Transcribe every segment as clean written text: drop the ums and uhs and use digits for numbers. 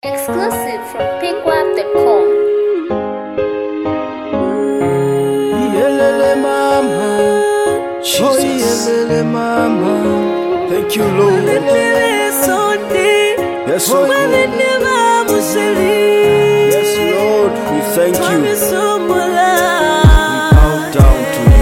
Exclusive from pickwap.com. Yelele mama, oh yelele mama. Thank you, Lord. Yes, Lord. Yes, Lord. We thank you. We bow down to you.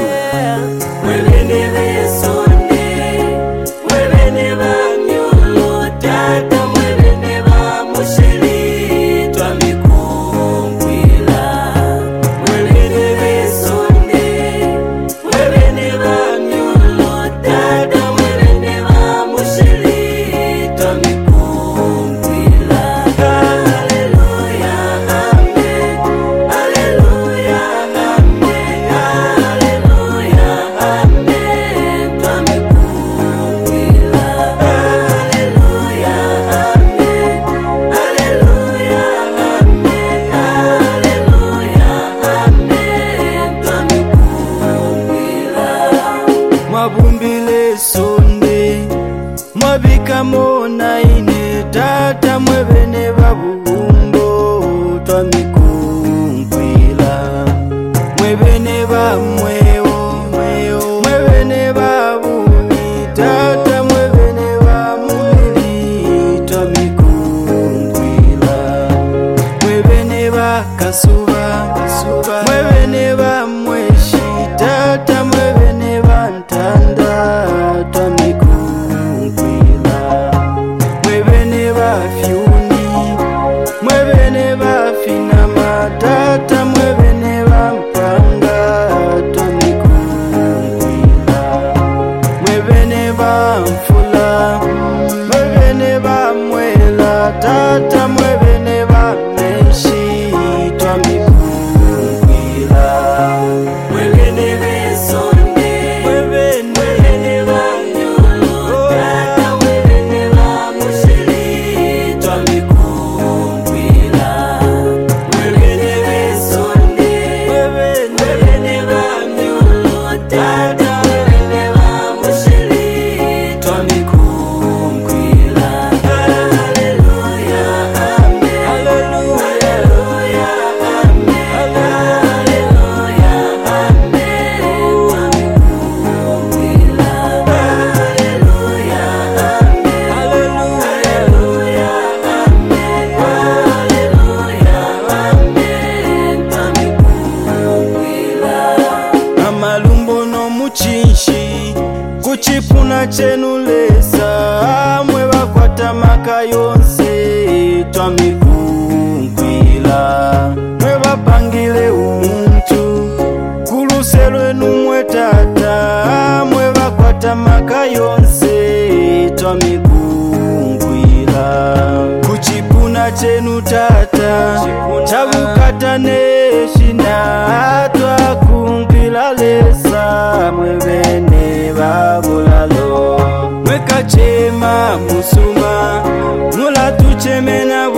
Mabumbile sonde mabika mona ine tata mwebene babumbo twamikunkwila mwebene bamwewo mwebene babumi tata mwebene bamwili twamikunkwila mwebene bakasuba mwebene bamweshi tata mwebene bantanda twamikunkwila mwebene bafyuni mwebene bafinama tata mwebene bampanga twamikunkwila mwebene bamfula mwebene bamwela tata mwebene bamenshi twamikunkwila kuchipuna chenulesa mwe bakwata maka yonse twamikunkwila mwe bapangile umuntu kuluse lwenu mwe tata mwe bakwata maka yonse twamikunkwila kuchipuna chenu tata chabukata neshina twakunkwila lesa mwebene babulalo mwekachema musuma mulatuchemena